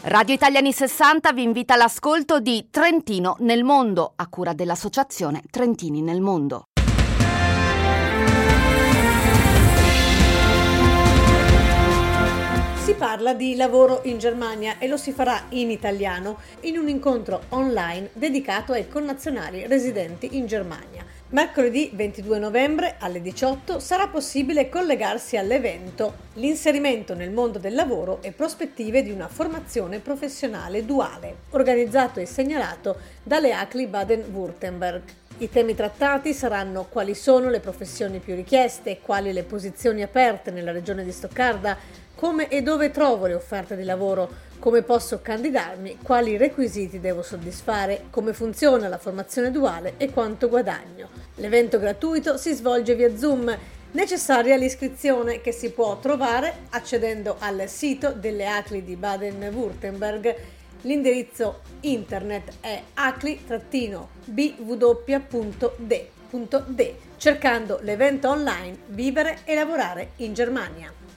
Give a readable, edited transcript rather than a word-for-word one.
Radio Italiani 60 vi invita all'ascolto di Trentino nel mondo, a cura dell'associazione Trentini nel mondo. Si parla di lavoro in Germania e lo si farà in italiano in un incontro online dedicato ai connazionali residenti in Germania. Mercoledì 22 novembre alle 18 sarà possibile collegarsi all'evento L'inserimento nel mondo del lavoro e prospettive di una formazione professionale duale, organizzato e segnalato dalle ACLI Baden-Württemberg. I temi trattati saranno quali sono le professioni più richieste, quali le posizioni aperte nella regione di Stoccarda, come e dove trovo le offerte di lavoro, come posso candidarmi, quali requisiti devo soddisfare, come funziona la formazione duale e quanto guadagno. L'evento gratuito si svolge via Zoom. Necessaria l'iscrizione che si può trovare accedendo al sito delle ACLI di Baden-Württemberg. L'indirizzo internet è acli-bw.de, cercando l'evento online Vivere e lavorare in Germania.